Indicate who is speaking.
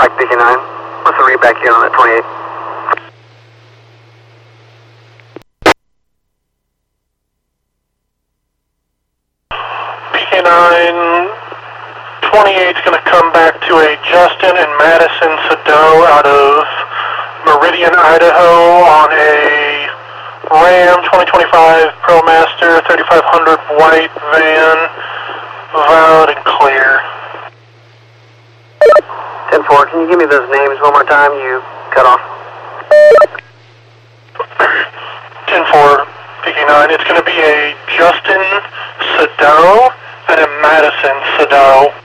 Speaker 1: Mike PK9. What's the read back here on that 28?
Speaker 2: PK9, 28's going to come back to a Justin and Madison Sado out of Meridian, Idaho on a Ram 2025 ProMaster 3500 white van, valid and clear.
Speaker 1: 10-4, can you give me those names one more time? You cut off.
Speaker 2: 10-4, PK9. It's going to be a Justin Sado and a Madison Sado.